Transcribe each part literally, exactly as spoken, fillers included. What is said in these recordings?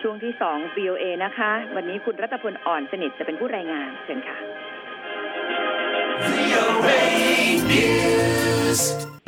ช่วงที่สอง วี โอ เอ นะคะวันนี้คุณรัตพลอ่อนสนิทจะเป็นผู้รายงานเชิญค่ะ วี โอ เอ News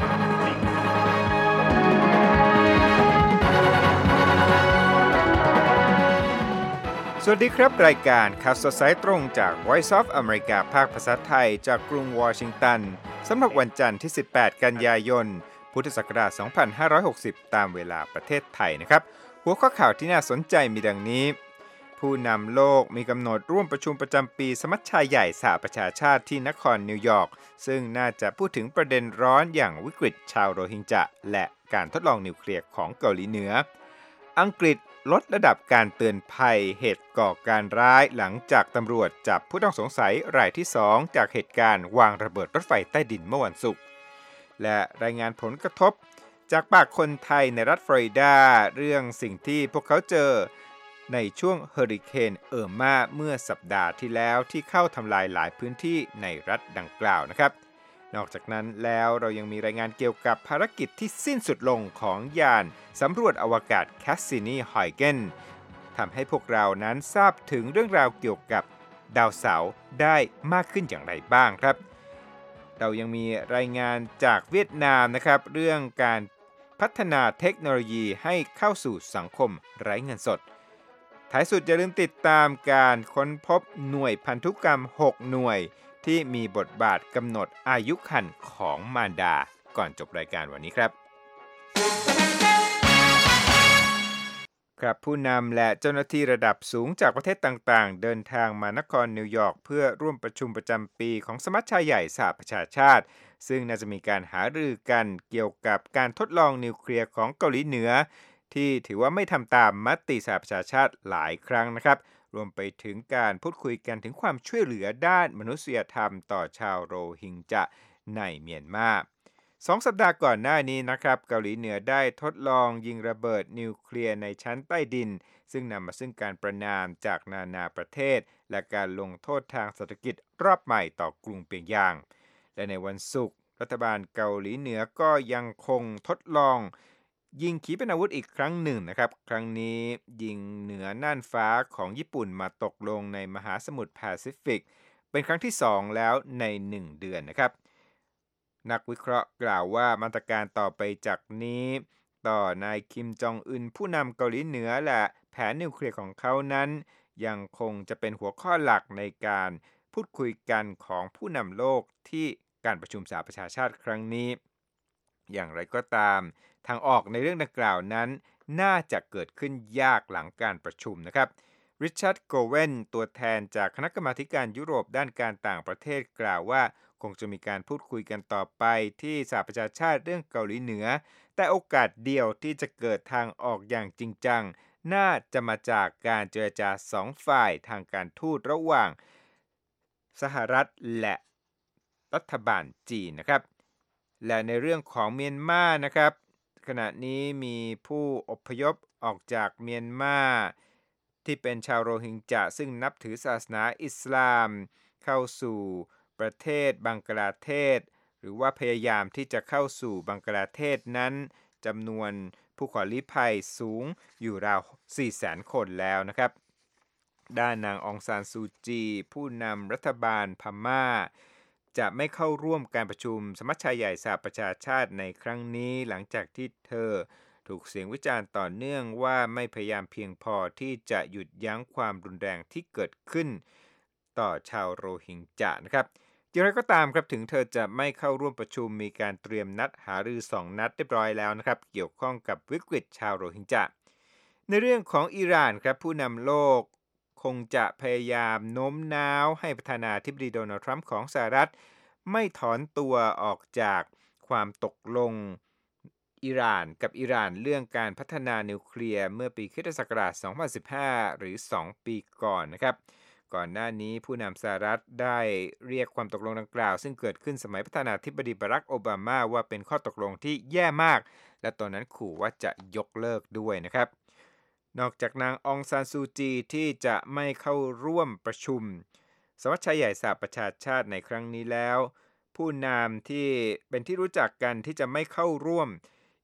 สวัสดีครับรายการข่าวสดสายตรงจาก Voice of America ภาคภาษาไทยจากกรุงวอชิงตันสำหรับวันจันทร์ที่สิบแปดกันยายนพุทธศักราชสองพันห้าร้อยหกสิบตามเวลาประเทศไทยนะครับหัวข้อข่าวที่น่าสนใจมีดังนี้ผู้นำโลกมีกำหนดร่วมประชุมประจำปีสมัชชาใหญ่สหประชาชาติที่นครนิวยอร์กซึ่งน่าจะพูดถึงประเด็นร้อนอย่างวิกฤตชาวโรฮิงญะและการทดลองนิวเคลียร์ของเกาหลีเหนืออังกฤษลดระดับการเตือนภัยเหตุก่อการร้ายหลังจากตำรวจจับผู้ต้องสงสัยรายที่สองจากเหตุการณ์วางระเบิดรถไฟใต้ดินเมื่อวันศุกร์และรายงานผลกระทบจากปากคนไทยในรัฐฟลอริดาเรื่องสิ่งที่พวกเขาเจอในช่วงเฮอริเคนเอิร์มาเมื่อสัปดาห์ที่แล้วที่เข้าทำลายหลายพื้นที่ในรัฐดังกล่าวนะครับนอกจากนั้นแล้วเรายังมีรายงานเกี่ยวกับภารกิจที่สิ้นสุดลงของยานสำรวจอวกาศแคสซินีฮอยเกนทำให้พวกเรานั้นทราบถึงเรื่องราวเกี่ยวกับดาวเสาร์ได้มากขึ้นอย่างไรบ้างครับเรายังมีรายงานจากเวียดนามนะครับเรื่องการพัฒนาเทคโนโลยีให้เข้าสู่สังคมไร้เงินสดท้ายสุดอย่าลืมติดตามการค้นพบหน่วยพันธุกรรมหกหน่วยที่มีบทบาทกำหนดอายุครรภ์ของมารดาก่อนจบรายการวันนี้ครับครับผู้นำและเจ้าหน้าที่ระดับสูงจากประเทศต่างๆเดินทางมานครนิวยอร์กเพื่อร่วมประชุมประจำปีของสมัชชาใหญ่สหประชาชาติซึ่งน่าจะมีการหารือกันเกี่ยวกับการทดลองนิวเคลียร์ของเกาหลีเหนือที่ถือว่าไม่ทำตามมติสหประชาชาติหลายครั้งนะครับรวมไปถึงการพูดคุยกันถึงความช่วยเหลือด้านมนุษยธรรมต่อชาวโรฮิงญะในเมียนมาสองสัปดาห์ก่อนหน้านี้นะครับเกาหลีเหนือได้ทดลองยิงระเบิดนิวเคลียร์ในชั้นใต้ดินซึ่งนำมาซึ่งการประณามจากนานาประเทศและการลงโทษทางเศรษฐกิจรอบใหม่ต่อกรุงเปียงยางและในวันศุกร์รัฐบาลเกาหลีเหนือก็ยังคงทดลองยิงขีปนาวุธอีกครั้งหนึ่งนะครับครั้งนี้ยิงเหนือน่านฟ้าของญี่ปุ่นมาตกลงในมหาสมุทรแปซิฟิกเป็นครั้งที่สองแล้วในหนึ่งเดือนนะครับนักวิเคราะห์กล่าวว่ามาตรการต่อไปจากนี้ต่อนายคิมจองอึนผู้นำเกาหลีเหนือและแผนนิวเคลียร์ของเขานั้นยังคงจะเป็นหัวข้อหลักในการพูดคุยกันของผู้นำโลกที่การประชุมสหประชาชาติครั้งนี้อย่างไรก็ตามทางออกในเรื่องดังกล่าวนั้นน่าจะเกิดขึ้นยากหลังการประชุมนะครับริชาร์ดโกเวนตัวแทนจากคณะกรรมาการยุโรปด้านการต่างประเทศกล่าวว่าคงจะมีการพูดคุยกันต่อไปที่สหประชาชาติเรื่องเกาหลีเหนือแต่โอกาสเดียวที่จะเกิดทางออกอย่างจริงจังน่าจะมาจากการเจรจาสองฝ่ายทางการทูตระหว่างสหรัฐและรัฐบาลจีนนะครับและในเรื่องของเมียนมานะครับขณะนี้มีผู้อพยพออกจากเมียนมาที่เป็นชาวโรฮิงญะซึ่งนับถือศาสนาอิสลามเข้าสู่ประเทศบังกลาเทศหรือว่าพยายามที่จะเข้าสู่บังกลาเทศนั้นจำนวนผู้ขอลี้ภัยสูงอยู่ราว สี่แสน คนแล้วนะครับด้านนางองซานซูจีผู้นำรัฐบาลพม่าจะไม่เข้าร่วมการประชุมสมัชชาใหญ่สหประชาชาติในครั้งนี้หลังจากที่เธอถูกเสียงวิจารณ์ต่อเนื่องว่าไม่พยายามเพียงพอที่จะหยุดยั้งความรุนแรงที่เกิดขึ้นต่อชาวโรฮิงญะนะครับอย่างไรก็ตามครับถึงเธอจะไม่เข้าร่วมประชุมมีการเตรียมนัดหารือสองนัดเรียบร้อยแล้วนะครับเกี่ยวข้องกับวิกฤตชาวโรฮิงญะในเรื่องของอิหร่านครับผู้นำโลกคงจะพยายามโน้มน้าวให้ประธานาธิบดีโดนัลด์ทรัมป์ของสหรัฐไม่ถอนตัวออกจากความตกลงอิหร่านกับอิหร่านเรื่องการพัฒนานิวเคลียร์เมื่อปีค.ศ. สองพันสิบห้าหรือสองปีก่อนนะครับก่อนหน้านี้ผู้นำสหรัฐได้เรียกความตกลงดังกล่าวซึ่งเกิดขึ้นสมัยประธานาธิบดีบารักโอบามาว่าเป็นข้อตกลงที่แย่มากและตอนนั้นขู่ว่าจะยกเลิกด้วยนะครับนอกจากนางองซานซูจีที่จะไม่เข้าร่วมประชุมสมัชชาใหญ่สหประชาชาติในครั้งนี้แล้วผู้นำที่เป็นที่รู้จักกันที่จะไม่เข้าร่วม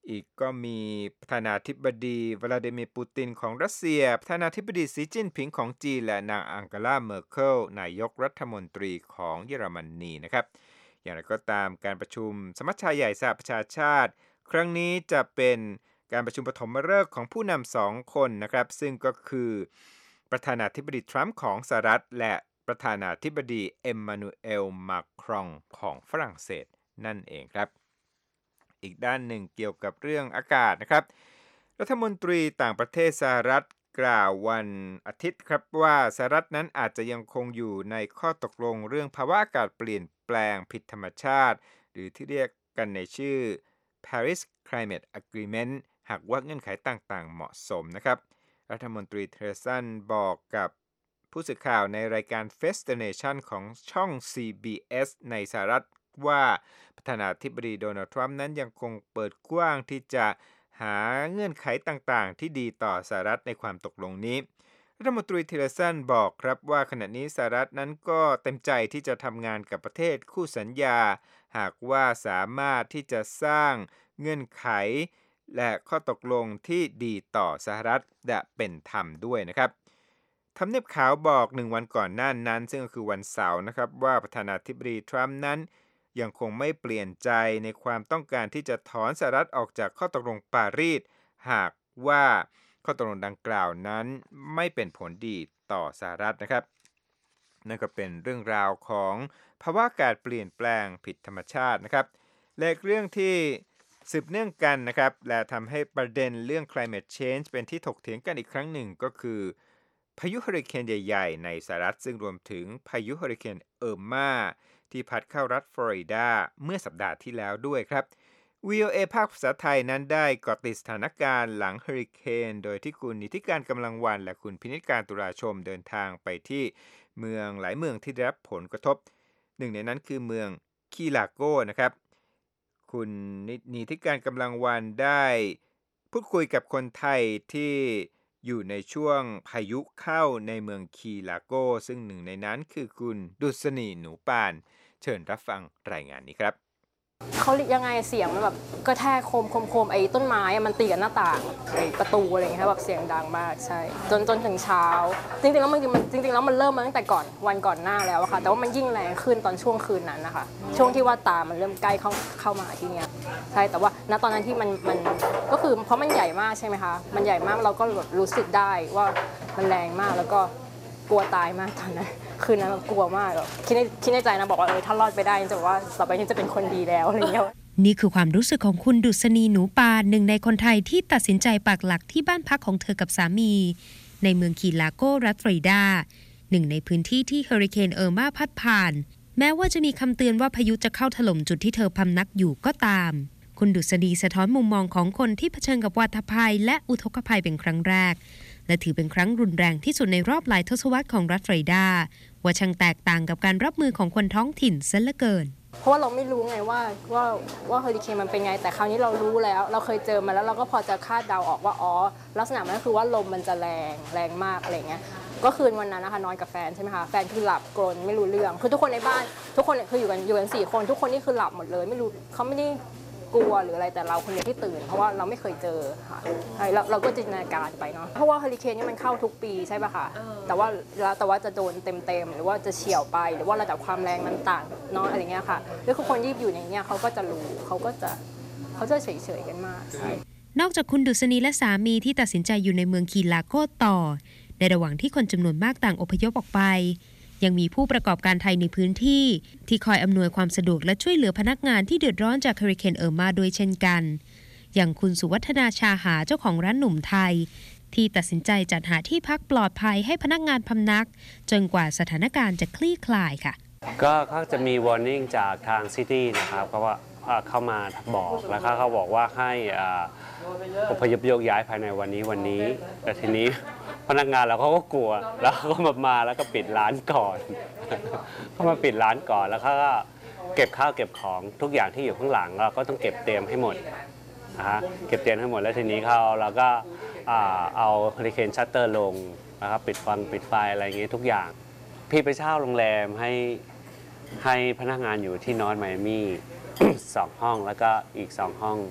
อีกก็มีประธานาธิบดีวลาดิเมียร์ปูตินของรัสเซียประธานาธิบดีสีจิ้นผิงของจีนและนางอังเกลาเมอร์เคิลนายกรัฐมนตรีของเยอรมนีนะครับอย่างไรก็ตามการประชุมสมัชชาใหญ่สหประชาชาติครั้งนี้จะเป็นการประชุมปฐมฤกษ์ของผู้นำสองคนนะครับซึ่งก็คือประธานาธิบดีทรัมป์ของสหรัฐและประธานาธิบดีเอ็มมานูเอลมาครองของฝรั่งเศสนั่นเองครับอีกด้านหนึ่งเกี่ยวกับเรื่องอากาศนะครับรัฐมนตรีต่างประเทศสหรัฐกล่าววันอาทิตย์ครับว่าสหรัฐนั้นอาจจะยังคงอยู่ในข้อตกลงเรื่องภาวะอากาศเปลี่ยนแปลงผิดธรรมชาติหรือที่เรียกกันในชื่อ Paris Climate Agreement หากว่าเงื่อนไขต่างๆเหมาะสมนะครับรัฐมนตรีเทเลสันบอกกับผู้สื่อข่าวในรายการ Face the Nation ของช่อง ซี บี เอส ในสหรัฐว่าประธานาธิบดีโดนัลด์ทรัมป์นั้นยังคงเปิดกว้างที่จะหาเงื่อนไขต่างๆที่ดีต่อสหรัฐในความตกลงนี้รัฐมนตรีเทเลสันบอกครับว่าขณะนี้สหรัฐนั้นก็เต็มใจที่จะทำงานกับประเทศคู่สัญญาหากว่าสามารถที่จะสร้างเงื่อนไขและข้อตกลงที่ดีต่อสหรัฐและเป็นธรรมด้วยนะครับทำเนียบขาวบอกหนึ่งวันก่อนหน้านั้นซึ่งก็คือวันเสาร์นะครับว่าประธานาธิบดีทรัมป์นั้นยังคงไม่เปลี่ยนใจในความต้องการที่จะถอนสหรัฐออกจากข้อตกลงปารีสหากว่าข้อตกลงดังกล่าวนั้นไม่เป็นผลดีต่อสหรัฐนะครับนั่นก็เป็นเรื่องราวของภาวะอากาศเปลี่ยนแปลงผิดธรรมชาตินะครับและเรื่องที่สืบเนื่องกันนะครับและทำให้ประเด็นเรื่อง climate change เป็นที่ถกเถียงกันอีกครั้งหนึ่งก็คือพายุเฮอริเคนใหญ่ๆในสหรัฐซึ่งรวมถึงพายุเฮอริเคนเอิร์มาที่พัดเข้ารัฐฟลอริดาเมื่อสัปดาห์ที่แล้วด้วยครับ วี โอ เอ ภาคภาษาไทยนั้นได้เกาะติดสถานการณ์หลังเฮอริเคนโดยที่คุณนิติการกำลังวันและคุณพินิจการตุลาชมเดินทางไปที่เมืองหลายเมืองที่ได้รับผลกระทบหนึ่งในนั้นคือเมืองคีลาโกนะครับคุณนิติการกำลังวันได้พูดคุยกับคนไทยที่อยู่ในช่วงพายุเข้าในเมืองคีลาโกซึ่งหนึ่งในนั้นคือคุณดุษณีหนูปานเชิญรับฟังรายงานนี้ครับเขายังไงเสียงมันแบบกระแทกโคมโคมโคมไอ้ต้นไม้มันตีกับหน้าต่างไอ้ประตูอะไรอย่างเงี้ยแบบเสียงดังมากใช่จนจนถึงเช้าจริงๆแล้วมันจริงๆแล้วมันเริ่มมาตั้งแต่ก่อนวันก่อนหน้าแล้วค่ะแต่ว่ามันยิ่งแรงขึ้นตอนช่วงคืนนั้นนะคะช่วงที่ว่าตามันเริ่มใกล้เข้าเข้ามาที่เนี้ยใช่แต่ว่าณตอนนั้นที่มันมันก็คือเพราะมันใหญ่มากใช่ไหมคะมันใหญ่มากเราก็แบบรู้สึกได้ว่ามันแรงมากแล้วก็กลัวตายมากตอนนั้นคืนนั้นกลัวมากแบบคิดในคิดในใจนะบอกว่าเออถ้ารอดไปได้จะบอกว่าต่อไปนี้จะเป็นคนดีแล้วอะไรอย่างเงี้ยนี่คือความรู้สึกของคุณดุษณีหนูปานหนึ่งในคนไทยที่ตัดสินใจปักหลักที่บ้านพักของเธอกับสามีในเมืองคีลาโกรัฐฟลอริดาหนึ่งในพื้นที่ที่เฮอริเคนเอิร์มาพัดผ่านแม้ว่าจะมีคำเตือนว่าพายุจะเข้าถล่มจุดที่เธอพำนักอยู่ก็ตามคุณดุษณีสะท้อนมุมมองของคนที่เผชิญกับวาตภัยและอุทกภัยเป็นครั้งแรกและถือเป็นครั้งรุนแรงที่สุดในรอบหลายทศวรรษของรัฐฟลอริดาว่าช่างแตกต่างกับการรับมือของคนท้องถิ่นซะเหลือเกินเพราะว่าเราไม่รู้ไงว่าว่าว่าเฮอริเคนมันเป็นไงแต่คราวนี้เรารู้แล้วเราเคยเจอมาแล้วเราก็พอจะคาดเดาออกว่าอ๋อลักษณะมันก็คือว่าลมมันจะแรงแรงมากอะไรเงี้ยก็คืนวันนั้นนะคะนอนกับแฟนใช่ไหมคะแฟนคือหลับกรนไม่รู้เรื่องคือทุกคนในบ้านทุกคนคืออยู่กันอยู่กันสี่คนทุกคนนี่คือหลับหมดเลยไม่รู้เขาไม่ได้กลัวหรืออะไรแต่เราคนเดียวที่ตื่นเพราะว่าเราไม่เคยเจอค่ะเราเราก็จินตนาการไปเนาะเพราะว่าเฮอริเคนนี่มันเข้าทุกปีใช่ป่ะคะแต่ว่าแล้วแต่ว่าจะโดนเต็มๆหรือว่าจะเฉี่ยวไปหรือว่าระดับความแรงมันต่างเนาะอะไรเงี้ยค่ะแล้วคือคนที่อยู่ในเนี้ยเขาก็จะรู้เขาก็จะเขาจะเฉยๆกันมากนอกจากคุณดุษณีและสามีที่ตัดสินใจอยู่ในเมืองคีลาโกต่อในระหว่างที่คนจำนวนมากต่างอพยพออกไปยังมีผู้ประกอบการไทยในพื้นที่ที่คอยอำนวยความสะดวกและช่วยเหลือพนักงานที่เดือดร้อนจากเฮอริเคนเอิร์มาโดยเช่นกันอย่างคุณสุวัฒนาชาหาเจ้าของร้านหนุ่มไทยที่ตัดสินใจจัดหาที่พักปลอดภัยให้พนักงานพำนักจนกว่าสถานการณ์จะคลี่คลายค่ะก็เขาจะมี warning จากทางซิตี้นะครับก็ว่าเข้ามาบอกแล้วเขาบอกว่าให้อพยพโยกย้ายภายในวันนี้วันนี้แต่ทีนี้พนักงานเราเขาก็กลัวแล้วเขาก็มามาแล้วก็ปิดร้านก่อนเขามาปิดร้านก่อนแล้วเขาก็เก็บข้าวเก็บของทุกอย่างที่อยู่ข้างหลังเราก็ต้องเก็บเตรียมให้หมดนะฮะเก็บเตรียมให้หมดแล้วทีนี้เขาเราก็เอาเฮอริเคนชัตเตอร์ลงนะครับปิดฟังปิดไฟอะไรอย่างเงี้ยทุกอย่างพี่ไปเช่าโรงแรมให้ให้พนักงานอยู่ที่นอร์ทไมอามี่สองห้องแล้วก็อีกสองห้อง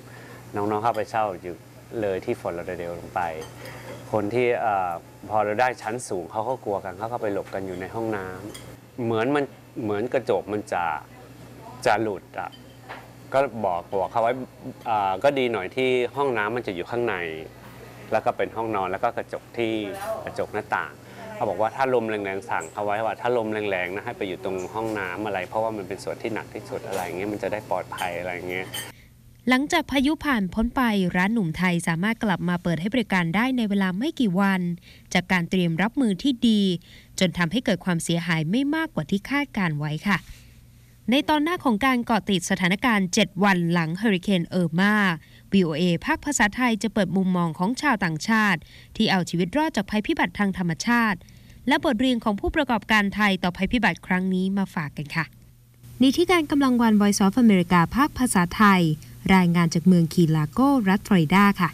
น้องๆเข้าไปเช่าอยู่เลยที่ฟอร์ตลอเดเดลลงไปคนที่พอเราได้ชั้นสูงเขาก็กลัวกันเขาก็ไปหลบกันอยู่ในห้องน้ำเหมือนมันเหมือนกระจกมันจะจะหลุดอ่ะก็บอกบอกเขาไว้ก็ดีหน่อยที่ห้องน้ำมันจะอยู่ข้างในแล้วก็เป็นห้องนอนแล้วก็กระจกที่กระจกหน้าต่างเขาบอกว่าถ้าลมแรงๆสั่งเขาไว้ว่าถ้าลมแรงๆนะให้ไปอยู่ตรงห้องน้ำอะไรเพราะว่ามันเป็นส่วนที่หนักที่สุดอะไรเงี้ยมันจะได้ปลอดภัยอะไรเงี้ยหลังจากพายุผ่านพ้นไปร้านหนุ่มไทยสามารถกลับมาเปิดให้บริการได้ในเวลาไม่กี่วันจากการเตรียมรับมือที่ดีจนทำให้เกิดความเสียหายไม่มากกว่าที่คาดการไว้ค่ะในตอนหน้าของการเกาะติดสถานการณ์เจ็ดวันหลังเฮอริเคนเอิร์มา วี โอ เอ ภาคภาษาไทยจะเปิดมุมมองของชาวต่างชาติที่เอาชีวิตรอดจากภัยพิบัติทางธรรมชาติและบทเรียนของผู้ประกอบการไทยต่อภัยพิบัติครั้งนี้มาฝากกันค่ะนิธิการกำลังวัน Voice of America ภาคภาษาไทยรายงานจากเมืองคีลาโกรัฐฟลอริดาค่ะ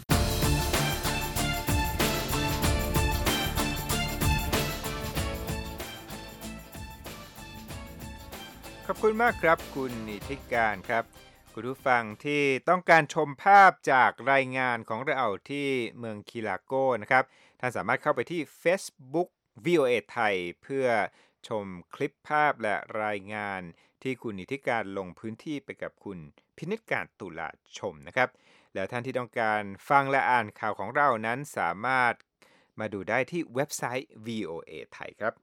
ขอบคุณมากครับคุณนิติการครับคุณผู้ฟังที่ต้องการชมภาพจากรายงานของเราที่เมืองคีลาโกนะครับท่านสามารถเข้าไปที่ Facebook วี โอ เอ ไทยเพื่อชมคลิปภาพและรายงานที่คุณนิติการลงพื้นที่ไปกับคุณพินิจการตุลาชมนะครับแล้วท่านที่ต้องการฟังและอ่านข่าวของเรานั้นสามารถมาดูได้ที่เว็บไซต์ วี โอ เอ ไทยครับ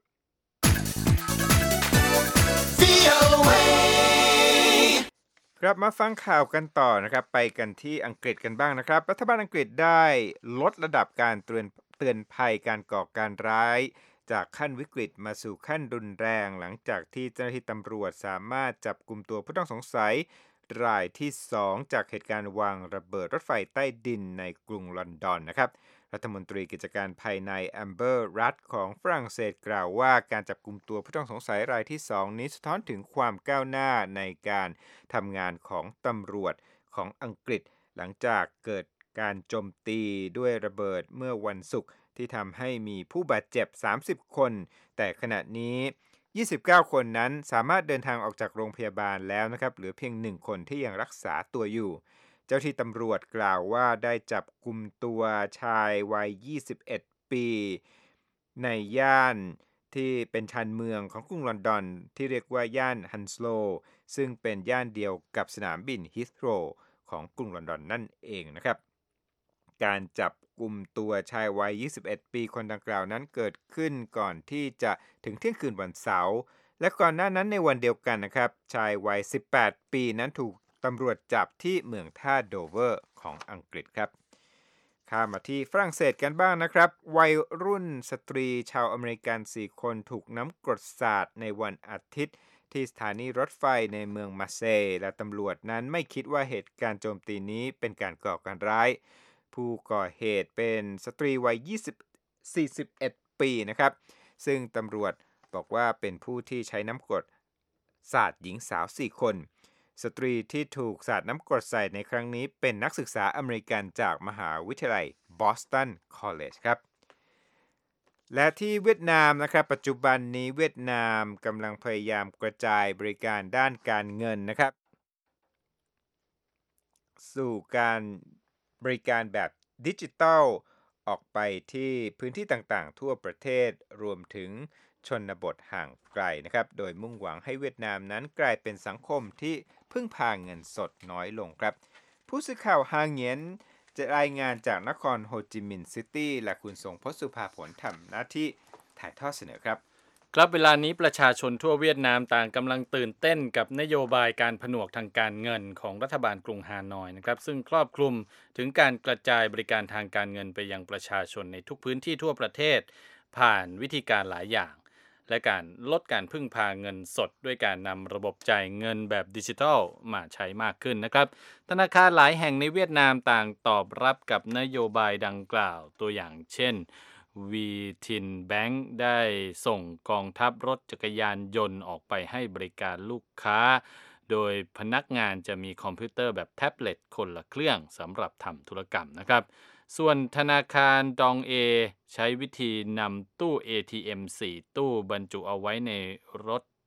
กลับมาฟังข่าวกันต่อนะครับไปกันที่อังกฤษกันบ้างนะครับรัฐบาลอังกฤษได้ลดระดับการเตือนเตือนภัยการก่อการร้ายจากขั้นวิกฤตมาสู่ขั้นรุนแรงหลังจากที่เจ้าหน้าที่ตำรวจสามารถจับกุมตัวผู้ต้องสงสัยรายที่สองจากเหตุการณ์วางระเบิดรถไฟใต้ดินในกรุงลอนดอนนะครับรัฐมนตรีกิจการภายในแอมเบอร์รัดของฝรั่งเศสกล่าวว่าการจับกุมตัวผู้ต้องสงสัยรายที่สองนี้สะท้อนถึงความก้าวหน้าในการทำงานของตำรวจของอังกฤษหลังจากเกิดการโจมตีด้วยระเบิดเมื่อวันศุกร์ที่ทำให้มีผู้บาดเจ็บสามสิบคนแต่ขณะนี้ยี่สิบเก้าคนนั้นสามารถเดินทางออกจากโรงพยาบาลแล้วนะครับเหลือเพียงหนึ่งคนที่ยังรักษาตัวอยู่เจ้าที่ตำรวจกล่าวว่าได้จับกุมตัวชายวัยยี่สิบเอ็ดปีในย่านที่เป็นชานเมืองของกรุงลอนดอนที่เรียกว่าย่านฮันสโลว์ซึ่งเป็นย่านเดียวกับสนามบินฮีธโรว์ของกรุงลอนดอนนั่นเองนะครับการจับกุมตัวชายวัยยี่สิบเอ็ดปีคนดังกล่าวนั้นเกิดขึ้นก่อนที่จะถึงเที่ยงคืนวันเสาร์และก่อนหน้านั้นในวันเดียวกันนะครับชายวัยสิบแปดปีนั้นถูกตำรวจจับที่เมืองท่าโดเวอร์ของอังกฤษครับข้ามมาที่ฝรั่งเศสกันบ้างนะครับวัยรุ่นสตรีชาวอเมริกันสี่คนถูกน้ำกรดสาดในวันอาทิตย์ที่สถานีรถไฟในเมืองมาร์เซย์และตำรวจนั้นไม่คิดว่าเหตุการณ์โจมตีนี้เป็นการก่อการร้ายผู้ก่อเหตุเป็นสตรีวัยยี่สิบ สี่สิบเอ็ดปีนะครับซึ่งตำรวจบอกว่าเป็นผู้ที่ใช้น้ำกรดสาดหญิงสาวสี่คนสตรีที่ถูกสาดน้ำกรดใส่ในครั้งนี้เป็นนักศึกษาอเมริกันจากมหาวิทยาลัยบอสตันคอลเลจครับและที่เวียดนามนะครับปัจจุบันนี้เวียดนามกำลังพยายามกระจายบริการด้านการเงินนะครับสู่การบริการแบบดิจิทัลออกไปที่พื้นที่ต่างๆทั่วประเทศรวมถึงชนบทห่างไกลนะครับโดยมุ่งหวังให้เวียดนามนั้นกลายเป็นสังคมที่พึ่งพาเงินสดน้อยลงครับผู้สื่อข่าวฮางเงียนจะรายงานจากนครโฮจิมินห์ซิตี้และคุณทรงพจน์สุภาผลทำหน้าที่ถ่ายทอดเสนอครับครับเวลานี้ประชาชนทั่วเวียดนามต่างกำลังตื่นเต้นกับนโยบายการผนวกทางการเงินของรัฐบาลกรุงฮานอยนะครับซึ่งครอบคลุมถึงการกระจายบริการทางการเงินไปยังประชาชนในทุกพื้นที่ทั่วประเทศผ่านวิธีการหลายอย่างและการลดการพึ่งพาเงินสดด้วยการนำระบบจ่ายเงินแบบดิจิทัลมาใช้มากขึ้นนะครับธนาคารหลายแห่งในเวียดนามต่างตอบรับกับนโยบายดังกล่าวตัวอย่างเช่นวีทินแบงค์ได้ส่งกองทัพรถจักรยานยนต์ออกไปให้บริการลูกค้าโดยพนักงานจะมีคอมพิวเตอร์แบบแท็บเล็ตคนละเครื่องสำหรับทำธุรกรรมนะครับส่วนธนาคารดองเอใช้วิธีนำตู้ เอ ที เอ็ม สี่ตู้บรรจุเอาไว้ในรถ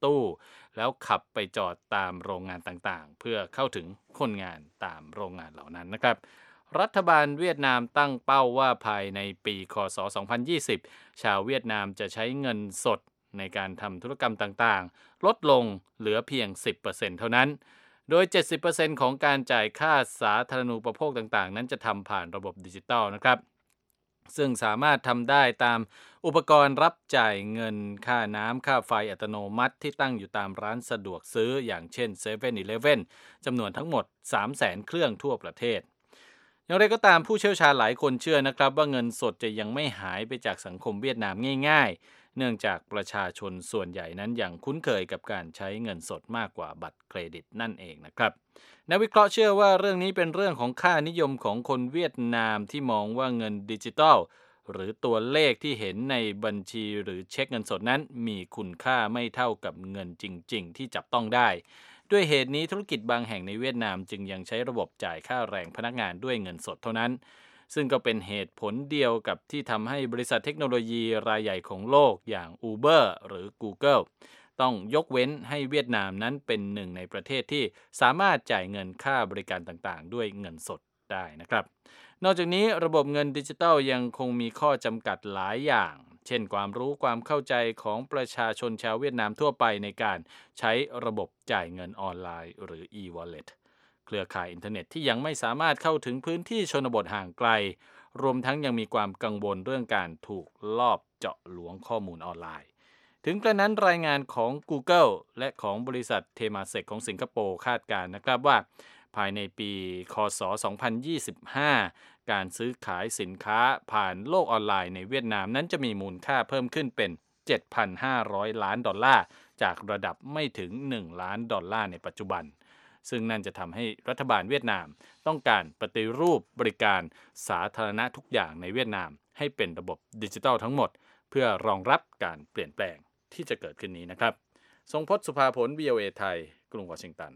ตู้แล้วขับไปจอดตามโรงงานต่างๆเพื่อเข้าถึงคนงานตามโรงงานเหล่านั้นนะครับรัฐบาลเวียดนามตั้งเป้าว่าภายในปีค.ศ. สองพันยี่สิบชาวเวียดนามจะใช้เงินสดในการทำธุรกรรมต่างๆลดลงเหลือเพียง สิบเปอร์เซ็นต์ เท่านั้นโดย เจ็ดสิบเปอร์เซ็นต์ ของการจ่ายค่าสาธารณูปโภคต่างๆนั้นจะทำผ่านระบบดิจิทัลนะครับซึ่งสามารถทำได้ตามอุปกรณ์รับจ่ายเงินค่าน้ำค่าไฟอัตโนมัติที่ตั้งอยู่ตามร้านสะดวกซื้ออย่างเช่น เซเว่น อีเลฟเว่น จำนวนทั้งหมด สามแสน เครื่องทั่วประเทศอย่างไรก็ตามผู้เชี่ยวชาญหลายคนเชื่อนะครับว่าเงินสดจะยังไม่หายไปจากสังคมเวียดนามง่ายๆเนื่องจากประชาชนส่วนใหญ่นั้นยังคุ้นเคยกับการใช้เงินสดมากกว่าบัตรเครดิตนั่นเองนะครับนักวิเคราะห์เชื่อว่าเรื่องนี้เป็นเรื่องของค่านิยมของคนเวียดนามที่มองว่าเงินดิจิทัลหรือตัวเลขที่เห็นในบัญชีหรือเช็คเงินสดนั้นมีคุณค่าไม่เท่ากับเงินจริงๆที่จับต้องได้ด้วยเหตุนี้ธุรกิจบางแห่งในเวียดนามจึงยังใช้ระบบจ่ายค่าแรงพนักงานด้วยเงินสดเท่านั้นซึ่งก็เป็นเหตุผลเดียวกับที่ทำให้บริษัทเทคโนโลยีรายใหญ่ของโลกอย่าง Uber หรือ Google ต้องยกเว้นให้เวียดนามนั้นเป็นหนึ่งในประเทศที่สามารถจ่ายเงินค่าบริการต่างๆด้วยเงินสดได้นะครับนอกจากนี้ระบบเงินดิจิทัลยังคงมีข้อจำกัดหลายอย่างเช่นความรู้ความเข้าใจของประชาชนชาวเวียดนามทั่วไปในการใช้ระบบจ่ายเงินออนไลน์หรือ e-wallet เครือข่ายอินเทอร์เน็ตที่ยังไม่สามารถเข้าถึงพื้นที่ชนบทห่างไกลรวมทั้งยังมีความกังวลเรื่องการถูกลอบเจาะหลวงข้อมูลออนไลน์ถึงกระนั้นรายงานของ Google และของบริษัท Temasek ของสิงคโปร์คาดการณ์นะครับว่าภายในปีค.ศ. สองพันยี่สิบห้าการซื้อขายสินค้าผ่านโลกออนไลน์ในเวียดนามนั้นจะมีมูลค่าเพิ่มขึ้นเป็น เจ็ดพันห้าร้อย ล้านดอลลาร์จากระดับไม่ถึงหนึ่งล้านดอลลาร์ในปัจจุบันซึ่งนั่นจะทำให้รัฐบาลเวียดนามต้องการปฏิรูปบริการสาธารณะทุกอย่างในเวียดนามให้เป็นระบบดิจิทัลทั้งหมดเพื่อรองรับการเปลี่ยนแปลงที่จะเกิดขึ้นนี้นะครับทรงพจน์ สุภาผล วี โอ เอ ไทยกรุงวอชิงตัน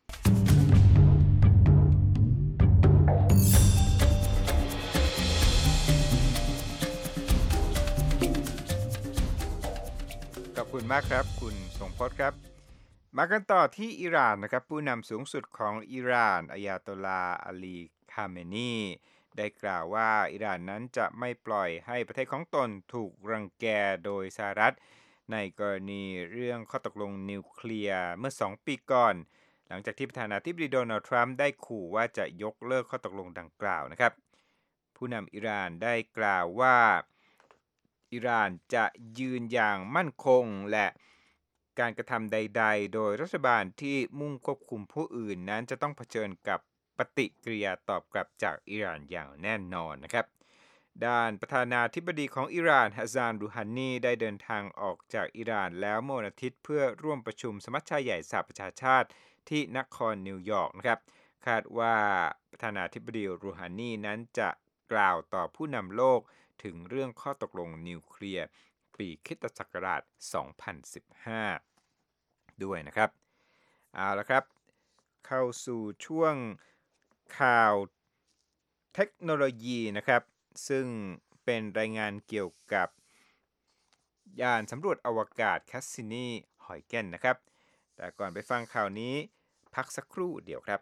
ขอบคุณมากครับคุณทรงพจน์ครับมากันต่อที่อิหร่านนะครับผู้นำสูงสุดของอิหร่านอายาโตลาห์อาลีคาเมนีได้กล่าวว่าอิหร่านนั้นจะไม่ปล่อยให้ประเทศของตนถูกรังแกโดยสหรัฐในกรณีเรื่องข้อตกลงนิวเคลียร์เมื่อสองปีก่อนหลังจากที่ประธานาธิบดีโดนัลด์ทรัมป์ได้ขู่ว่าจะยกเลิกข้อตกลงดังกล่าวนะครับผู้นำอิหร่านได้กล่าวว่าอิหร่านจะยืนอย่างมั่นคงและการกระทำใดๆโดยรัฐบาลที่มุ่งควบคุมผู้อื่นนั้นจะต้องเผชิญกับปฏิกิริยาตอบกลับจากอิหร่านอย่างแน่นอนนะครับด้านประธานาธิบดีของอิหร่านฮัสซาน รูฮานีได้เดินทางออกจากอิหร่านแล้วเมื่อวันอาทิตย์เพื่อร่วมประชุมสมัชชาใหญ่สหประชาชาติที่นครนิวยอร์กนะครับคาดว่าประธานาธิบดีรูฮานีนั้นจะกล่าวต่อผู้นำโลกถึงเรื่องข้อตกลงนิวเคลียร์ปีคริสตศักราชสองพันสิบห้าด้วยนะครับเอาละครับเข้าสู่ช่วงข่าวเทคโนโลยีนะครับซึ่งเป็นรายงานเกี่ยวกับยานสำรวจอวกาศแคสซินีฮอยเกนนะครับแต่ก่อนไปฟังข่าวนี้พักสักครู่เดียวครับ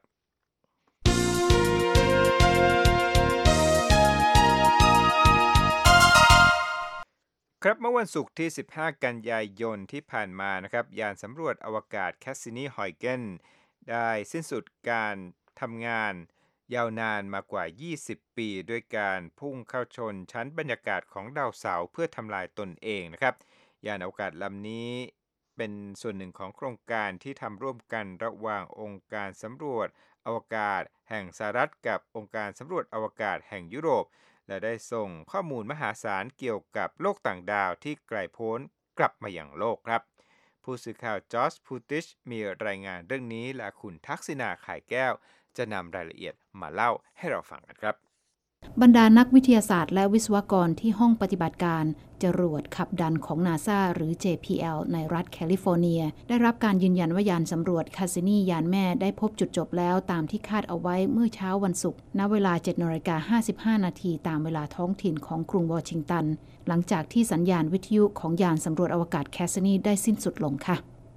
ครับเมื่อวันศุกร์ที่สิบห้ากันยายนที่ผ่านมานะครับยานสำรวจอวกาศแคสซินีฮอยเกนได้สิ้นสุดการทำงานยาวนานมากว่ายี่สิบปีด้วยการพุ่งเข้าชนชั้นบรรยากาศของดาวเสาร์เพื่อทำลายตนเองนะครับยานอวกาศลำนี้เป็นส่วนหนึ่งของโครงการที่ทำร่วมกันระหว่างองค์การสำรวจอวกาศแห่งสหรัฐกับองค์การสำรวจอวกาศแห่งยุโรปและได้ส่งข้อมูลมหาศาลเกี่ยวกับโลกต่างดาวที่ไกลโพ้นกลับมาอย่างโลกครับผู้สื่อข่าวจอร์จพูติชมีรายงานเรื่องนี้และคุณทักษิณาข่ายแก้วจะนำรายละเอียดมาเล่าให้เราฟังกันครับบรรดานักวิทยาศาสตร์และวิศวกรที่ห้องปฏิบัติการจรวดขับดันของ นาซา หรือ เจ พี แอล ในรัฐแคลิฟอร์เนียได้รับการยืนยันว่ายานสำรวจคาสซินียานแม่ได้พบจุดจบแล้วตามที่คาดเอาไว้เมื่อเช้าวันศุกร์ณเวลา เจ็ดนาฬิกาห้าสิบห้า นาทีตามเวลาท้องถิ่นของกรุงวอชิงตันหลังจากที่สัญญาณวิทยุของยานสำรวจอวกาศแคสซินีได้สิ้นสุดลงค่ะ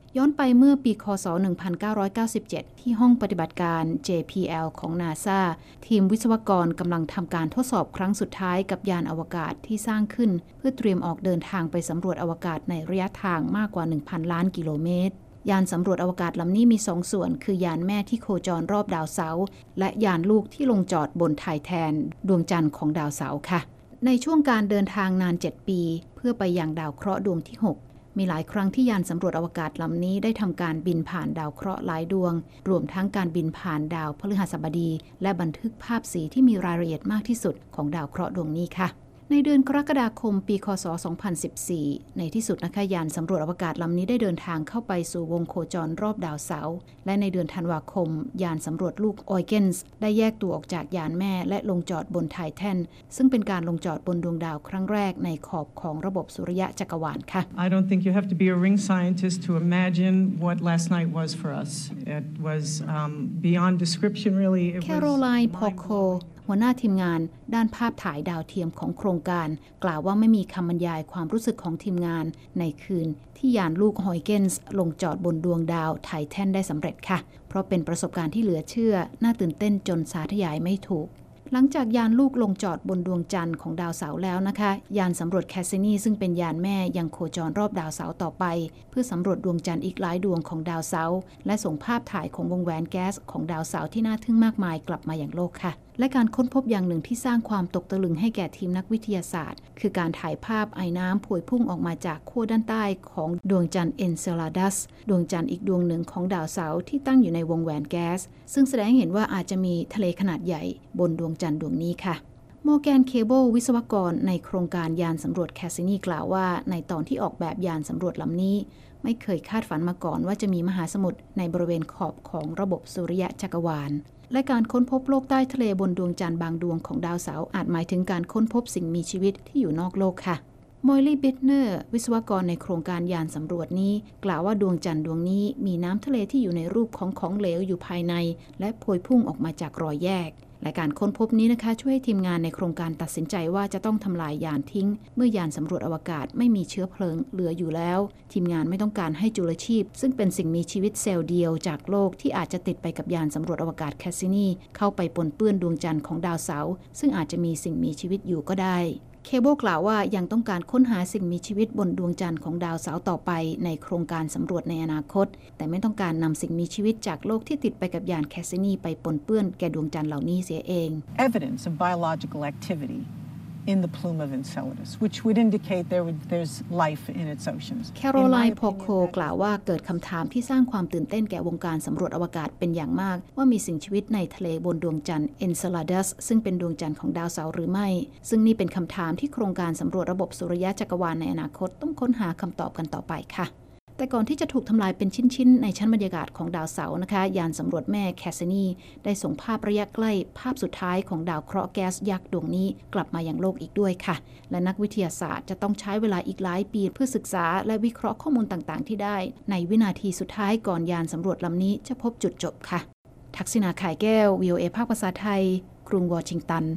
ย้อนไปเมื่อปีคศหนึ่งพันเก้าร้อยเก้าสิบเจ็ดที่ห้องปฏิบัติการ เจ พี แอล ของ NASA ทีมวิศวกรกำลังทำการทดสอบครั้งสุดท้ายกับยานอวกาศที่สร้างขึ้นเพื่อเตรียมออกเดินทางไปสำรวจอวกาศในระยะทางมากกว่า หนึ่งพัน ล้านกิโลเมตรยานสำรวจอวกาศลำนี้มีสองส่วนคือยานแม่ที่โคจรรอบดาวเสาร์และยานลูกที่ลงจอดบนไทแทนดวงจันทร์ของดาวเสาร์ค่ะในช่วงการเดินทางนานเจ็ดปีเพื่อไปยังดาวเคราะห์ดวงที่หกมีหลายครั้งที่ยานสำรวจอวกาศลำนี้ได้ทำการบินผ่านดาวเคราะห์หลายดวงรวมทั้งการบินผ่านดาวพฤหัสบดีและบันทึกภาพสีที่มีรายละเอียดมากที่สุดของดาวเคราะห์ดวงนี้ค่ะในเดือนกรกฎาคมปีคศสองพันสิบสี่ในที่สุดนะคะยานสำรวจอวกาศลำนี้ได้เดินทางเข้าไปสู่วงโคจรรอบดาวเสาร์และในเดือนธันวาคมยานสำรวจลูกออยเกนส์ได้แยกตัวออกจากยานแม่และลงจอดบนไทแทนซึ่งเป็นการลงจอดบนดวงดาวครั้งแรกในขอบของระบบสุริยะจักรวาลค่ะ I don't think you have to be a ring scientist to imagine what last night was for us. It was um, beyond description really. It was แคโรไลน์พอโคหัวหน้าทีมงานด้านภาพถ่ายดาวเทียมของโครงการกล่าวว่าไม่มีคำบรรยายความรู้สึกของทีมงานในคืนที่ยานลูกฮอยเกนส์ลงจอดบนดวงดาวไทแทนได้สำเร็จค่ะเพราะเป็นประสบการณ์ที่เหลือเชื่อน่าตื่นเต้นจนสาธยายไม่ถูกหลังจากยานลูกลงจอดบนดวงจันทร์ของดาวเสาร์แล้วนะคะยานสำรวจแคสซินีซึ่งเป็นยานแม่ยังโคจรรอบดาวเสาร์ต่อไปเพื่อสำรวจดวงจันทร์อีกหลายดวงของดาวเสาร์และส่งภาพถ่ายของวงแหวนแก๊สของดาวเสาร์ที่น่าทึ่งมากมายกลับมาอย่างโลกค่ะและการค้นพบอย่างหนึ่งที่สร้างความตกตะลึงให้แก่ทีมนักวิทยาศาสตร์คือการถ่ายภาพไอน้ำพวยพุ่งออกมาจากขั้วด้านใต้ของดวงจันทร์เอนเซลาดัสดวงจันทร์อีกดวงหนึ่งของดาวเสาร์ที่ตั้งอยู่ในวงแหวนแก๊สซึ่งแสดงให้เห็นว่าอาจจะมีทะเลขนาดใหญ่บนดวงจันทร์ดวงนี้ค่ะโมแกนเคเบิลวิศวกรในโครงการยานสำรวจแคสซินีกล่าวว่าในตอนที่ออกแบบยานสำรวจลำนี้ไม่เคยคาดฝันมาก่อนว่าจะมีมหาสมุทรในบริเวณขอบของระบบสุริยะจักรวาลและการค้นพบโลกใต้ทะเลบนดวงจันทร์บางดวงของดาวเสาร์อาจหมายถึงการค้นพบสิ่งมีชีวิตที่อยู่นอกโลกค่ะมอยลี่บิทเนอร์วิศวกรในโครงการยานสำรวจนี้กล่าวว่าดวงจันทร์ดวงนี้มีน้ำทะเลที่อยู่ในรูปของของเหลวอยู่ภายในและพวยพุ่งออกมาจากรอยแยกและการค้นพบนี้นะคะช่วยให้ทีมงานในโครงการตัดสินใจว่าจะต้องทำลายยานทิ้งเมื่อยานสำรวจอวกาศไม่มีเชื้อเพลิงเหลืออยู่แล้วทีมงานไม่ต้องการให้จุลชีพซึ่งเป็นสิ่งมีชีวิตเซลล์เดียวจากโลกที่อาจจะติดไปกับยานสำรวจอวกาศแคสซินีเข้าไปปนเปื้อนดวงจันทร์ของดาวเสาร์ซึ่งอาจจะมีสิ่งมีชีวิตอยู่ก็ได้เคเบิลกล่าวว่ายังต้องการค้นหาสิ่งมีชีวิตบนดวงจันทร์ของดาวเสาร์ต่อไปในโครงการสำรวจในอนาคตแต่ไม่ต้องการนำสิ่งมีชีวิตจากโลกที่ติดไปกับยานแคสซินีไปปนเปื้อนแก่ดวงจันทร์เหล่านี้เสียเอง Evidence of biological activity in the plume of Enceladus, which would indicate there would, there's life in its oceans. แคโรไลน์พอโคกล่าวว่าเกิดคำถามที่สร้างความตื่นเต้นแก่วงการสำรวจอวกาศเป็นอย่างมากว่ามีสิ่งชีวิตในทะเลบนดวงจันทร์ Enceladus ซึ่งเป็นดวงจันทร์ของดาวเสาร์หรือไม่ซึ่งนี่เป็นคำถามที่โครงการสำรวจระบบสุริยะจักรวาลในอนาคตต้องค้นหาคำตอบกันต่อไปค่ะแต่ก่อนที่จะถูกทำลายเป็นชิ้นๆในชั้นบรรยากาศของดาวเสาร์นะคะยานสำรวจแม่แคสซินีได้ส่งภาพระยะใกล้ภาพสุดท้ายของดาวเคราะห์แก๊สยักษ์ดวงนี้กลับมายังโลกอีกด้วยค่ะและนักวิทยาศาสตร์จะต้องใช้เวลาอีกหลายปีเพื่อศึกษาและวิเคราะห์ข้อมูลต่างๆที่ได้ในวินาทีสุดท้ายก่อนยานสำรวจลำนี้จะพบจุดจบค่ะทักษิณา ข่ายแก้ว วี โอ เอ ภาคภาษาไทยกรุงวอชิงตัน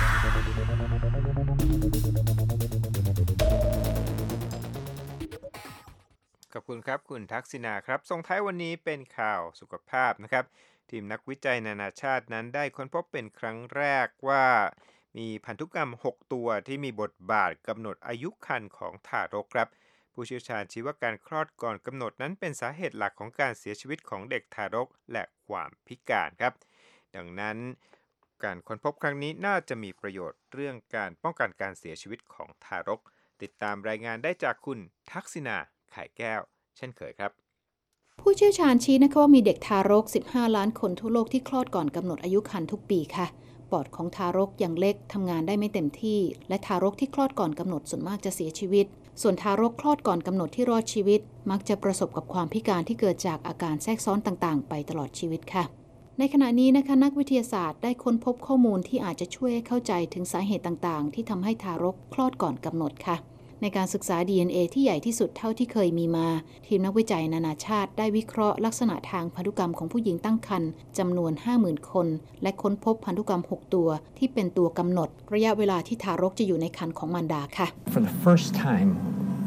ขอบคุณครับคุณทักษิณาครับส่งท้ายวันนี้เป็นข่าวสุขภาพนะครับทีมนักวิจัยนานาชาตินั้นได้ค้นพบเป็นครั้งแรกว่ามีพันธุกรรมหกตัวที่มีบทบาทกำหนดอายุครรภ์ของทารกครับผู้เชี่ยวชาญชี้ว่าการคลอดก่อนกำหนดนั้นเป็นสาเหตุหลักของการเสียชีวิตของเด็กทารกและความพิการครับดังนั้นการค้นพบครั้งนี้น่าจะมีประโยชน์เรื่องการป้องกันการเสียชีวิตของทารกติดตามรายงานได้จากคุณทักษิณา ข่ายแก้วเช่นเคยครับผู้เชี่ยวชาญชี้นะคะว่ามีเด็กทารกสิบห้าล้านคนทั่วโลกที่คลอดก่อนกำหนดอายุครรภ์ทุกปีค่ะปอดของทารกยังเล็กทำงานได้ไม่เต็มที่และทารกที่คลอดก่อนกำหนดส่วนมากจะเสียชีวิตส่วนทารกคลอดก่อนกำหนดที่รอดชีวิตมักจะประสบกับความพิการที่เกิดจากอาการแทรกซ้อนต่างๆไปตลอดชีวิตค่ะในขณะนี้นะคะนักวิทยาศาสตร์ได้ค้นพบข้อมูลที่อาจจะช่วยให้เข้าใจถึงสาเหตุต่างๆที่ทำให้ทารกคลอดก่อนกำหนดค่ะในการศึกษา ดี เอ็น เอ ที่ใหญ่ที่สุดเท่าที่เคยมีมาทีมนักวิจัยนานาชาติได้วิเคราะห์ลักษณะทางพันธุกรรมของผู้หญิงตั้งครรภ์จำนวน ห้าหมื่น คนและค้นพบพันธุกรรมหกตัวที่เป็นตัวกำหนดระยะเวลาที่ทารกจะอยู่ในครรภ์ของมารดาค่ะ For the first time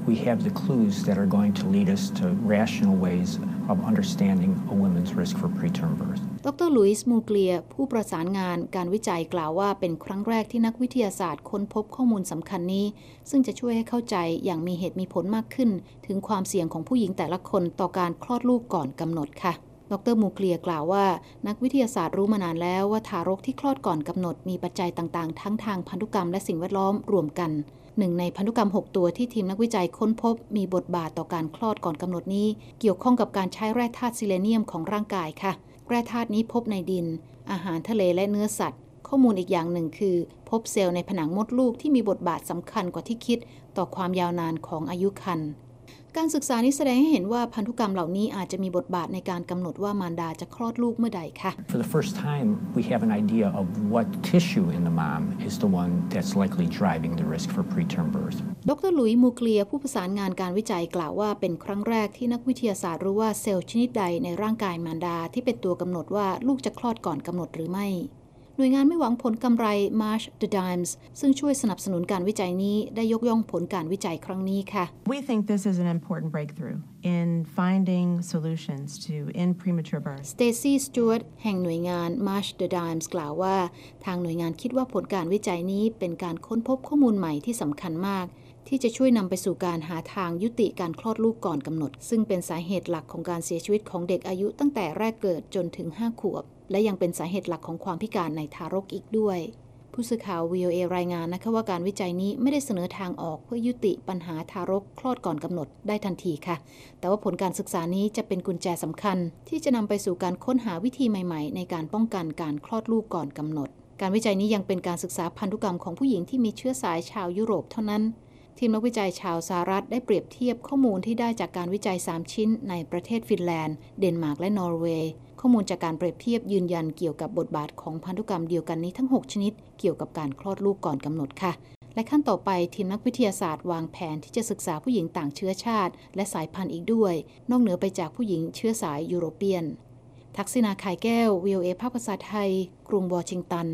we have the clues that are going to lead us to rational ways of understanding a woman's risk for preterm birth. ดรลุยส์มูเกลียผู้ประสานงานการวิจัยกล่าวว่าเป็นครั้งแรกที่นักวิทยาศาสตร์ค้นพบข้อมูลสำคัญนี้ซึ่งจะช่วยให้เข้าใจอย่างมีเหตุมีผลมากขึ้นถึงความเสี่ยงของผู้หญิงแต่ละคนต่อการคลอดลูกก่อนกำหนดค่ะดรมูเกลียกล่าวว่านักวิทยาศาสตร์รู้มานานแล้วว่าทารกที่คลอดก่อนกำหนดมีปัจจัยต่างๆทั้งทางพันธุกรรมและสิ่งแวดล้อมรวมกันหนึ่งในพันธุกรรมหกตัวที่ทีมนักวิจัยค้นพบมีบทบาทต่อการคลอดก่อนกำหนดนี้เกี่ยวข้องกับการใช้แร่ธาตุซิเลเนียมของร่างกายค่ะแร่ธาตุนี้พบในดินอาหารทะเลและเนื้อสัตว์ข้อมูลอีกอย่างหนึ่งคือพบเซลล์ในผนังมดลูกที่มีบทบาทสำคัญกว่าที่คิดต่อความยาวนานของอายุครรภ์การศึกษานี้แสดงให้เห็นว่าพันธุกรรมเหล่านี้อาจจะมีบทบาทในการกำหนดว่ามารดาจะคลอดลูกเมื่อใดค่ะ For the first time, we have an idea of what tissue in the mom is the one that's likely driving the risk for preterm birth. ดรลุยส์มูเกลียผู้ประสานงานการวิจัยกล่าวว่าเป็นครั้งแรกที่นักวิทยาศาสตร์รู้ว่าเซลล์ชนิดใดในร่างกายมารดาที่เป็นตัวกำหนดว่าลูกจะคลอดก่อนกำหนดหรือไม่หน่วยงานไม่หวังผลกำไร Marsh the Dimes ซึ่งช่วยสนับสนุนการวิจัยนี้ได้ยกย่องผลการวิจัยครั้งนี้ค่ะ We think this is an important breakthrough in finding solutions to end premature birth. Stacy Stewart แห่งหน่วยงาน Marsh the Dimes กล่าวว่าทางหน่วยงานคิดว่าผลการวิจัยนี้เป็นการค้นพบข้อมูลใหม่ที่สำคัญมากที่จะช่วยนำไปสู่การหาทางยุติการคลอดลูกก่อนกำหนดซึ่งเป็นสาเหตุหลักของการเสียชีวิตของเด็กอายุตั้งแต่แรกเกิดจนถึงห้าขวบและยังเป็นสาเหตุหลักของความพิการในทารกอีกด้วยผู้สื่อข่าว วี โอ เอ รายงานนะคะว่าการวิจัยนี้ไม่ได้เสนอทางออกเพื่อยุติปัญหาทารกคลอดก่อนกำหนดได้ทันทีค่ะแต่ว่าผลการศึกษานี้จะเป็นกุญแจสำคัญที่จะนำไปสู่การค้นหาวิธีใหม่ๆในการป้องกันการคลอดลูกก่อนกำหนดการวิจัยนี้ยังเป็นการศึกษาพันธุกรรมของผู้หญิงที่มีเชื้อสายชาวยุโรปเท่านั้นทีมนักวิจัยชาวสหรัฐได้เปรียบเทียบข้อมูลที่ได้จากการวิจัยสามชิ้นในประเทศฟินแลนด์เดนมาร์กและนอร์เวย์ข้อมูลจากการเปรียบเทียบยืนยันเกี่ยวกับบทบาทของพันธุกรรมเดียวกันนี้ทั้งหกชนิดเกี่ยวกับการคลอดลูกก่อนกำหนดค่ะและขั้นต่อไปทีมนักวิทยาศาสตร์วางแผนที่จะศึกษาผู้หญิงต่างเชื้อชาติและสายพันธุ์อีกด้วยนอกเหนือไปจากผู้หญิงเชื้อสายยุโรเปียนทักษิณาข่ายแก้ว วี โอ เอ ภาคภาษาไทยกรุงวอชิงตัน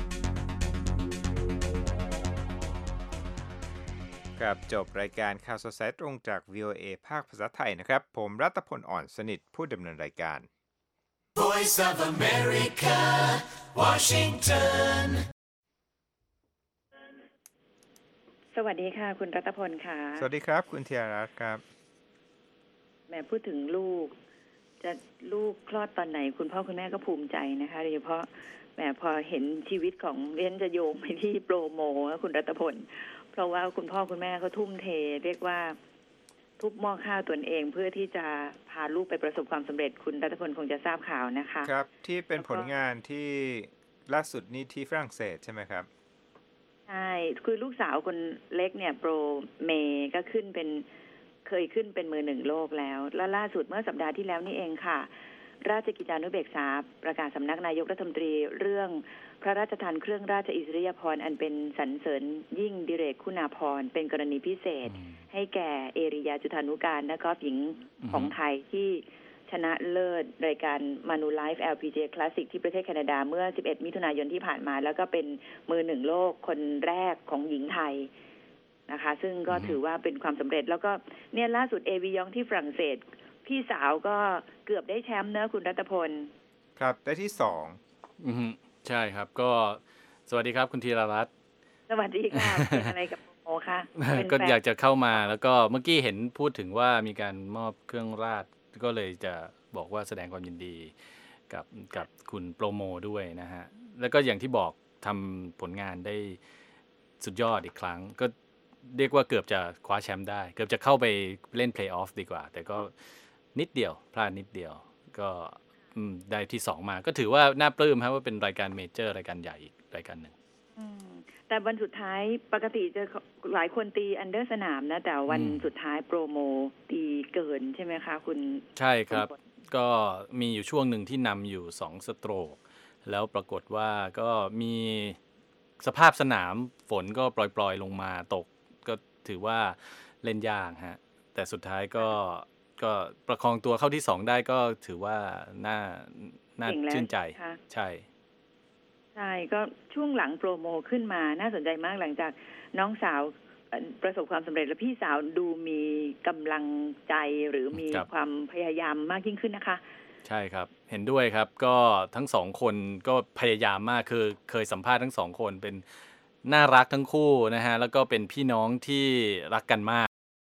ครับจบรายการข่าวสดสายตรงจาก วี โอ เอ ภาคภาษาไทยนะครับผมรัตพลอ่อนสนิทผู้ดำเนินรายการ Voice of America Washington สวัสดีค่ะคุณรัตพลค่ะสวัสดีครับคุณเทียรัตน์ครับแม่พูดถึงลูกจะลูกคลอดตอนไหนคุณพ่อคุณแม่ก็ภูมิใจนะคะโดยเฉพาะแม่พอเห็นชีวิตของเรียนจะโยงไปที่โปรโมคุณรัตพลเพราะว่าคุณพ่อคุณแม่เขาทุ่มเทเรียกว่าทุบหม้อข้าวตัวเองเพื่อที่จะพาลูกไปประสบความสำเร็จคุณรัตพลคงจะทราบข่าวนะคะครับที่เป็นผลงานที่ล่าสุดนี้ที่ฝรั่งเศสใช่ไหมครับใช่คือลูกสาวคนเล็กเนี่ยโปรเมก็ขึ้นเป็นเคยขึ้นเป็นมือหนึ่งโลกแล้วและล่าสุดเมื่อสัปดาห์ที่แล้วนี่เองค่ะราชกิจจานุเบกษาประกาศสำนักนายกรัฐมนตรีเรื่องพระราชทานเครื่องราชอิสริยาภรณ์อันเป็นสรรเสริญยิ่งดิเรกคุณาภรณ์เป็นกรณีพิเศษให้แก่เอริยาจุฑานุการนักกอล์ฟหญิงของไทยที่ชนะเลิศรายการมานูไลฟ์ แอล พี จี เอ Classic ที่ประเทศแคนาดาเมื่อสิบเอ็ดมิถุนายนที่ผ่านมาแล้วก็เป็นมือหนึ่งโลกคนแรกของหญิงไทยนะคะซึ่งก็ถือว่าเป็นความสำเร็จแล้วก็เนี่ยล่าสุดเอวิยองที่ฝรั่งเศสพี่สาวก็เกือบได้แชมป์เนอะคุณรัตพลครับได้ที่สองอือใช่ครับก็สวัสดีครับคุณธีรรัตน์สวัสดีค่ะเป็นอะไรกับโมคะก็อยากจะเข้ามาแล้วก็เมื่อกี้เห็นพูดถึงว่ามีการมอบเครื่องราชก็เลยจะบอกว่าแสดงความยินดีกับกับคุณโปรโมด้วยนะฮะแล้วก็อย่างที่บอกทำผลงานได้สุดยอดอีกครั้งก็เรียกว่าเกือบจะคว้าแชมป์ได้เกือบจะเข้าไปเล่นเพลย์ออฟดีกว่าแต่ก็นิดเดียวพลาดนิดเดียวก็ได้ที่สองมาก็ถือว่าน่าปลื้มครับว่าเป็นรายการเมเจอร์รายการใหญ่อีกรายการหนึ่งแต่วันสุดท้ายปกติจะหลายคนตีอันเดอร์สนามนะแต่วันสุดท้ายโปรโมตีเกินใช่ไหมคะคุณใช่ครับก็มีอยู่ช่วงหนึ่งที่นำอยู่สองสโตรกแล้วปรากฏว่าก็มีสภาพสนามฝนก็ปล่อยๆลงมาตกก็ถือว่าเล่นยากฮะแต่สุดท้ายก็ก็ประคองตัวเข้าที่สองได้ก็ถือว่าน่าน่าชื่นใจใช่ใช่ก็ช่วงหลังโปรโมขึ้นมาน่าสนใจมากหลังจากน้องสาวประสบความสำเร็จและพี่สาวดูมีกำลังใจหรือมีครับความพยายามมากยิ่งขึ้นนะคะใช่ครับเห็นด้วยครับก็ทั้งสองคนก็พยายามมากคือเคยสัมภาษณ์ทั้งสองคนเป็นน่ารักทั้งคู่นะฮะแล้วก็เป็นพี่น้องที่รักกันมาก